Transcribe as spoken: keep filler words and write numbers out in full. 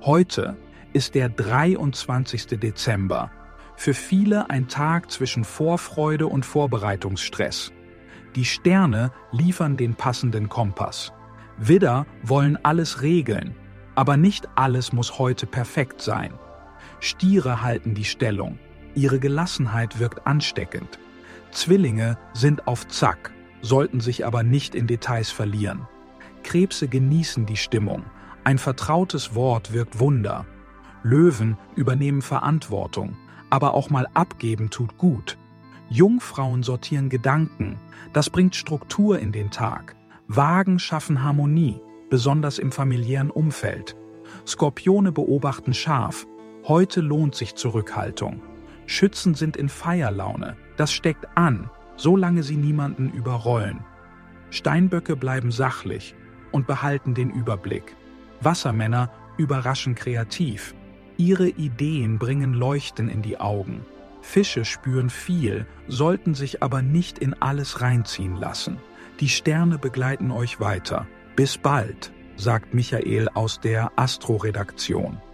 Heute ist der dreiundzwanzigste Dezember. Für viele ein Tag zwischen Vorfreude und Vorbereitungsstress. Die Sterne liefern den passenden Kompass. Widder wollen alles regeln, aber nicht alles muss heute perfekt sein. Stiere halten die Stellung. Ihre Gelassenheit wirkt ansteckend. Zwillinge sind auf Zack, sollten sich aber nicht in Details verlieren. Krebse genießen die Stimmung. Ein vertrautes Wort wirkt Wunder. Löwen übernehmen Verantwortung, aber auch mal abgeben tut gut. Jungfrauen sortieren Gedanken, das bringt Struktur in den Tag. Wagen schaffen Harmonie, besonders im familiären Umfeld. Skorpione beobachten scharf, heute lohnt sich Zurückhaltung. Schützen sind in Feierlaune, das steckt an, solange sie niemanden überrollen. Steinböcke bleiben sachlich und behalten den Überblick. Wassermänner überraschen kreativ. Ihre Ideen bringen Leuchten in die Augen. Fische spüren viel, sollten sich aber nicht in alles reinziehen lassen. Die Sterne begleiten euch weiter. Bis bald, sagt Michael aus der Astro-Redaktion.